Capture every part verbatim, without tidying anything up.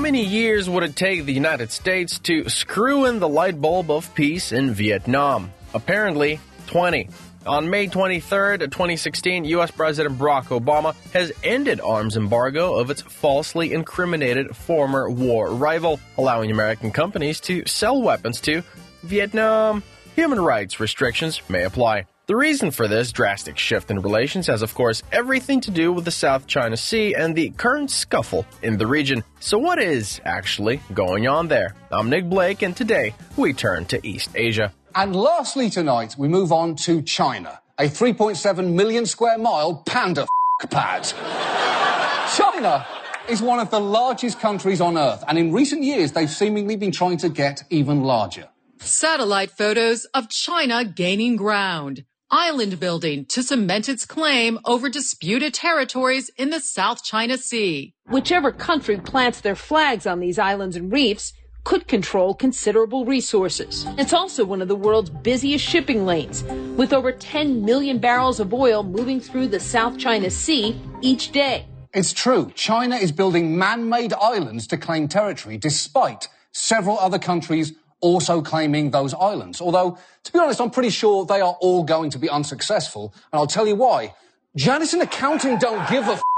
many years would it take the United States to screw in the light bulb of peace in Vietnam? Apparently, twenty. On May twenty-third, twenty sixteen, U S President Barack Obama has ended arms embargo of its falsely incriminated former war rival, allowing American companies to sell weapons to Vietnam. Human rights restrictions may apply. The reason for this drastic shift in relations has, of course, everything to do with the South China Sea and the current scuffle in the region. So what is actually going on there? I'm Nick Blake, and today we turn to East Asia. And lastly tonight, we move on to China, a three point seven million square mile panda f*** pad. China is one of the largest countries on Earth, and in recent years, they've seemingly been trying to get even larger. Satellite photos of China gaining ground. Island building to cement its claim over disputed territories in the South China Sea. Whichever country plants their flags on these islands and reefs could control considerable resources. It's also one of the world's busiest shipping lanes, with over ten million barrels of oil moving through the South China Sea each day. It's true. China is building man-made islands to claim territory, despite several other countries also claiming those islands. Although, to be honest, I'm pretty sure they are all going to be unsuccessful, and I'll tell you why. Janice and accounting don't give a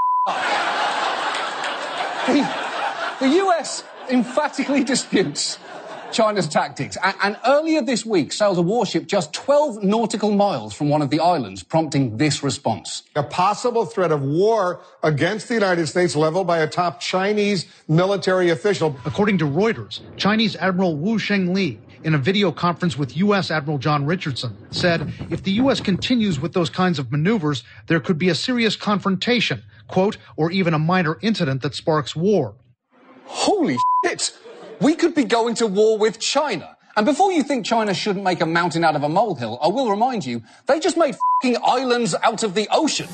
f***. The, the U S emphatically disputes China's tactics. And, and earlier this week sailed a warship just twelve nautical miles from one of the islands, prompting this response. A possible threat of war against the United States leveled by a top Chinese military official. According to Reuters, Chinese Admiral Wu Shengli, in a video conference with U S Admiral John Richardson, said if the U S continues with those kinds of maneuvers, there could be a serious confrontation, quote, or even a minor incident that sparks war. Holy shit! We could be going to war with China. And before you think China shouldn't make a mountain out of a molehill, I will remind you, they just made f***ing islands out of the ocean.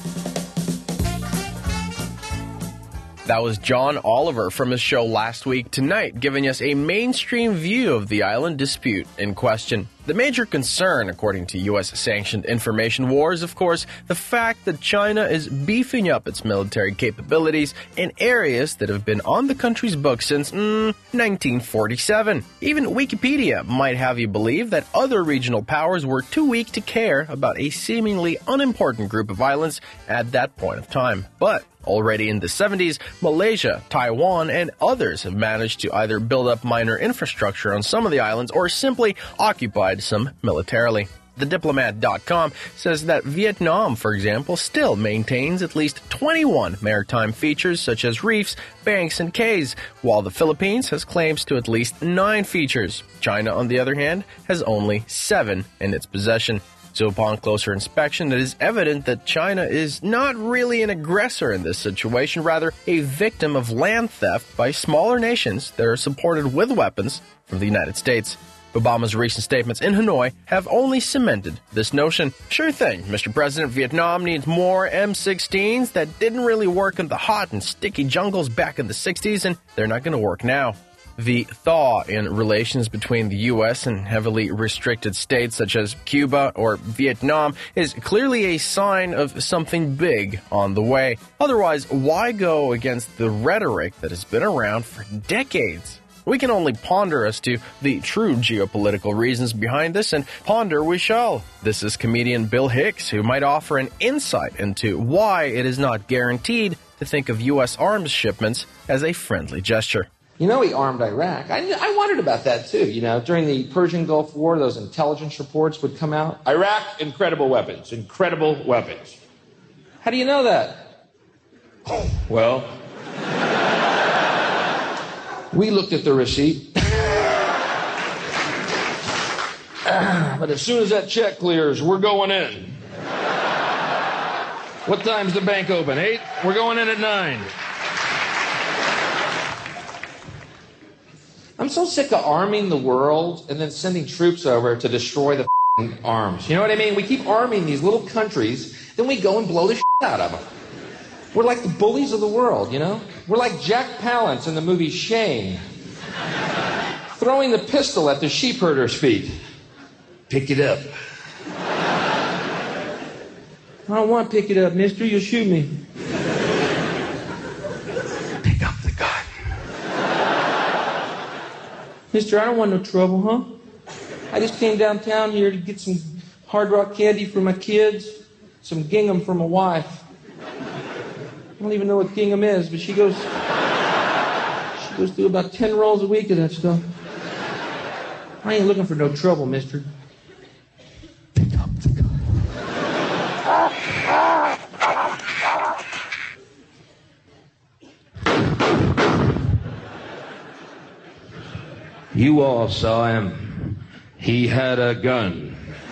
That was John Oliver from his show Last Week Tonight, giving us a mainstream view of the island dispute in question. The major concern, according to U S-sanctioned information war, is, of course, the fact that China is beefing up its military capabilities in areas that have been on the country's books since mm, nineteen forty-seven. Even Wikipedia might have you believe that other regional powers were too weak to care about a seemingly unimportant group of islands at that point of time. But already in the seventies, Malaysia, Taiwan, and others have managed to either build up minor infrastructure on some of the islands or simply occupied some militarily. The Diplomat dot com says that Vietnam, for example, still maintains at least twenty-one maritime features such as reefs, banks, and cays, while the Philippines has claims to at least nine features. China, on the other hand, has only seven in its possession. So upon closer inspection, it is evident that China is not really an aggressor in this situation, rather a victim of land theft by smaller nations that are supported with weapons from the United States. Obama's recent statements in Hanoi have only cemented this notion. Sure thing, Mister President, Vietnam needs more M sixteens that didn't really work in the hot and sticky jungles back in the sixties, and they're not going to work now. The thaw in relations between the U S and heavily restricted states such as Cuba or Vietnam is clearly a sign of something big on the way. Otherwise, why go against the rhetoric that has been around for decades? We can only ponder as to the true geopolitical reasons behind this, and ponder we shall. This is comedian Bill Hicks, who might offer an insight into why it is not guaranteed to think of U S arms shipments as a friendly gesture. You know, he armed Iraq. I, I wondered about that, too. You know, during the Persian Gulf War, those intelligence reports would come out. Iraq, incredible weapons, incredible weapons. How do you know that? Well, we looked at the receipt. But as soon as that check clears, we're going in. What time's the bank open? Eight? We're going in at nine. I'm so sick of arming the world and then sending troops over to destroy the arms. You know what I mean? We keep arming these little countries, then we go and blow the out of them. We're like the bullies of the world, you know? We're like Jack Palance in the movie Shane, throwing the pistol at the sheep herder's feet. Pick it up. I don't want to pick it up, mister. You'll shoot me. Pick up the gun. Mister, I don't want no trouble, huh? I just came downtown here to get some Hard Rock candy for my kids, some gingham for my wife. I don't even know what gingham is, but she goes, she goes through about ten rolls a week of that stuff. I ain't looking for no trouble, mister. Pick up the gun. You all saw him. He had a gun.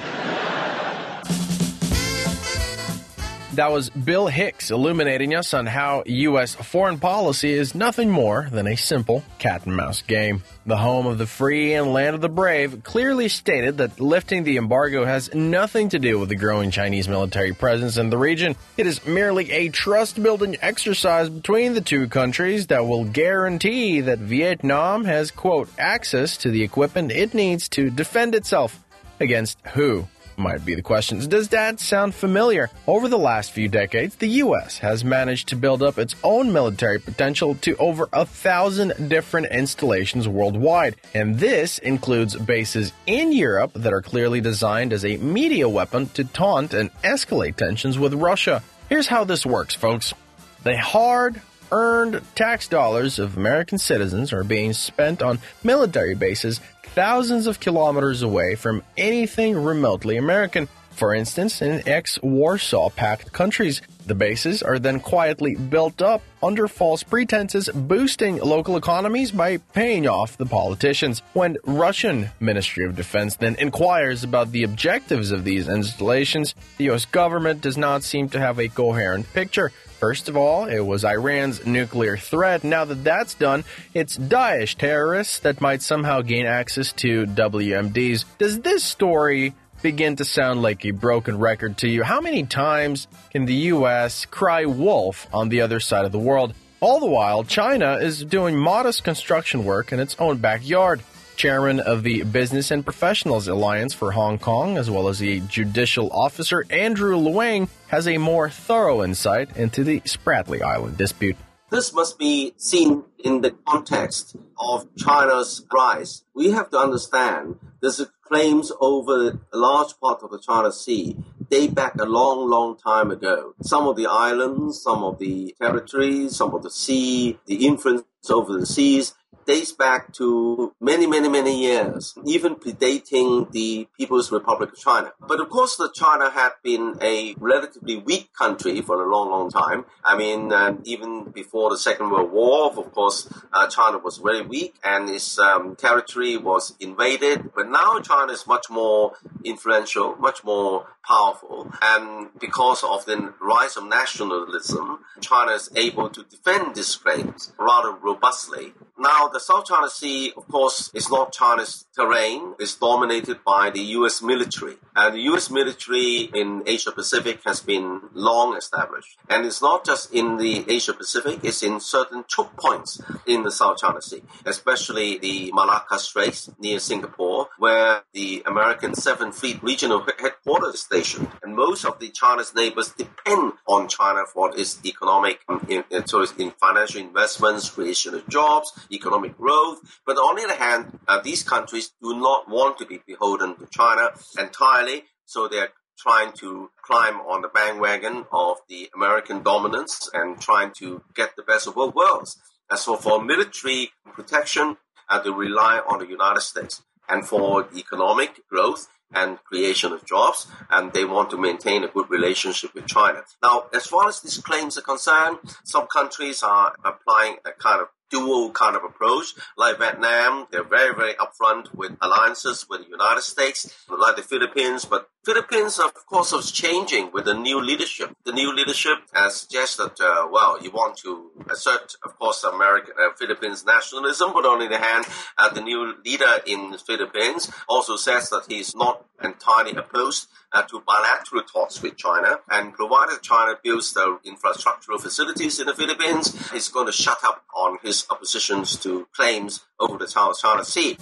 That was Bill Hicks illuminating us on how U S foreign policy is nothing more than a simple cat-and-mouse game. The home of the free and land of the brave clearly stated that lifting the embargo has nothing to do with the growing Chinese military presence in the region. It is merely a trust-building exercise between the two countries that will guarantee that Vietnam has, quote, access to the equipment it needs to defend itself. Against who? Might be the questions. Does that sound familiar? Over the last few decades, the U S has managed to build up its own military potential to over a thousand different installations worldwide, and this includes bases in Europe that are clearly designed as a media weapon to taunt and escalate tensions with Russia. Here's how this works, folks. The hard-earned tax dollars of American citizens are being spent on military bases thousands of kilometers away from anything remotely American. For instance, in ex-Warsaw Pact countries, the bases are then quietly built up under false pretenses, boosting local economies by paying off the politicians. When Russian Ministry of Defense then inquires about the objectives of these installations, the U S government does not seem to have a coherent picture. First of all, it was Iran's nuclear threat. Now that that's done, it's Daesh terrorists that might somehow gain access to W M Ds. Does this story begin to sound like a broken record to you? How many times can the U S cry wolf on the other side of the world? All the while, China is doing modest construction work in its own backyard. Chairman of the Business and Professionals Alliance for Hong Kong, as well as a judicial officer, Andrew Luang, has a more thorough insight into the Spratly Island dispute. This must be seen in the context of China's rise. We have to understand there's claims over a large part of the China Sea date back a long, long time ago. Some of the islands, some of the territories, some of the sea, the influence over the seas dates back to many, many, many years, even predating the People's Republic of China. But of course, the China had been a relatively weak country for a long, long time. I mean, uh, even before the Second World War, of course, uh, China was very weak and its um, territory was invaded. But now China is much more influential, much more powerful. And because of the rise of nationalism, China is able to defend these claims rather robustly. Now, the South China Sea, of course, is not China's terrain. It's dominated by the U S military. And the U S military in Asia-Pacific has been long established. And it's not just in the Asia-Pacific, it's in certain choke points in the South China Sea, especially the Malacca Straits near Singapore, where the American seventh Fleet Regional Headquarters is stationed. And most of the China's neighbors depend on China for its economic, in, in, so in financial investments, creation of jobs, economic growth. But on the other hand, uh, these countries do not want to be beholden to China entirely, so they're trying to climb on the bandwagon of the American dominance and trying to get the best of both worlds. And so for military protection, uh, they rely on the United States. And for economic growth and creation of jobs, and they want to maintain a good relationship with China. Now, as far as these claims are concerned, some countries are applying a kind of dual kind of approach. Like Vietnam, they're very, very upfront with alliances with the United States, like the Philippines. But Philippines, of course, is changing with the new leadership. The new leadership has suggested, uh, well, you want to assert, of course, American, uh, Philippines nationalism, but on the other hand, uh, the new leader in the Philippines also says that he's not entirely opposed uh, to bilateral talks with China, and provided China builds the infrastructural facilities in the Philippines, he's going to shut up on his oppositions to claims over the South China Sea.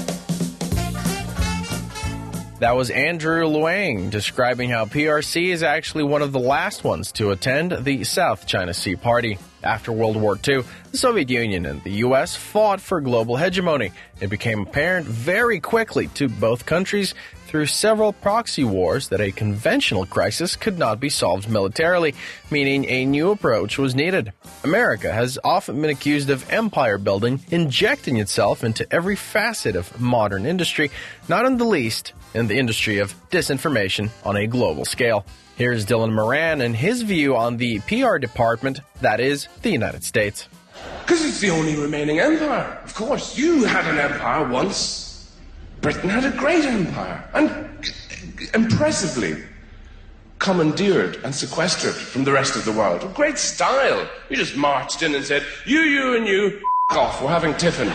That was Andrew Luang describing how P R C is actually one of the last ones to attend the South China Sea Party. After World War Two, the Soviet Union and the U S fought for global hegemony. It became apparent very quickly to both countries through several proxy wars that a conventional crisis could not be solved militarily, meaning a new approach was needed. America has often been accused of empire building, injecting itself into every facet of modern industry, not in the least in the industry of disinformation on a global scale. Here's Dylan Moran and his view on the P R department, that is, the United States. Because it's the only remaining empire. Of course, you had an empire once. Britain had a great empire, and impressively commandeered and sequestered from the rest of the world. With great style. You just marched in and said, you, you, and you, f*** off, we're having tiffin.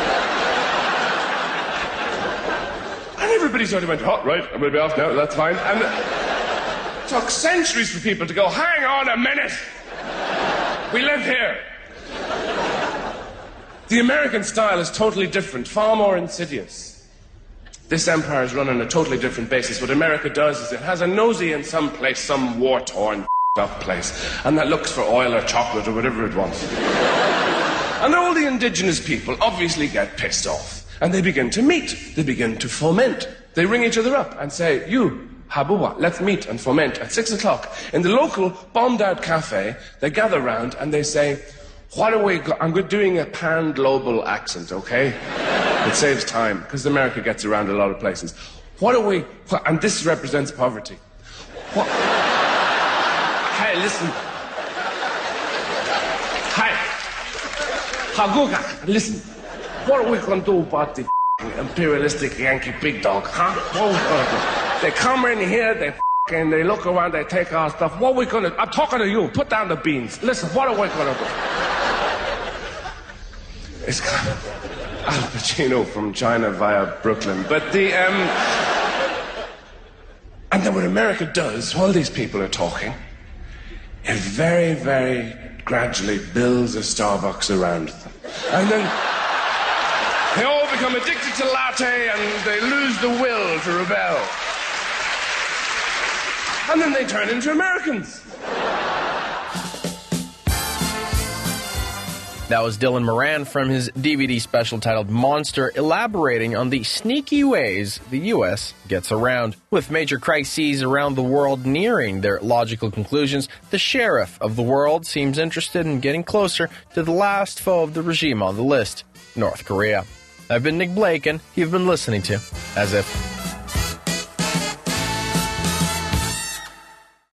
And everybody sort of went, oh, right, I'm going to be off now, that's fine. And it took centuries for people to go, hang on a minute, we live here. The American style is totally different, far more insidious. This empire is run on a totally different basis. What America does is it has a nosy in some place, some war-torn, up place, and that looks for oil or chocolate or whatever it wants. And all the indigenous people obviously get pissed off, and they begin to meet. They begin to foment. They ring each other up and say, you, Habuwa, let's meet and foment at six o'clock. In the local bombed-out cafe, they gather round and they say, what are we... Go- I'm doing a pan-global accent, okay? It saves time, because America gets around a lot of places. What are we... What, and this represents poverty. What... Hey, listen. Hi. Haguga, listen. What are we going to do about the imperialistic Yankee big dog, huh? What are we going to do? They come in here, they and they look around, they take our stuff. What are we going to... I'm talking to you. Put down the beans. Listen, what are we going to do? It's Al Pacino from China via Brooklyn. But the, um... And then what America does, while these people are talking, it very, very gradually builds a Starbucks around them. And then they all become addicted to latte and they lose the will to rebel. And then they turn into Americans. That was Dylan Moran from his D V D special titled Monster, elaborating on the sneaky ways the U S gets around. With major crises around the world nearing their logical conclusions, the sheriff of the world seems interested in getting closer to the last foe of the regime on the list, North Korea. I've been Nick Blake, and you've been listening to As If.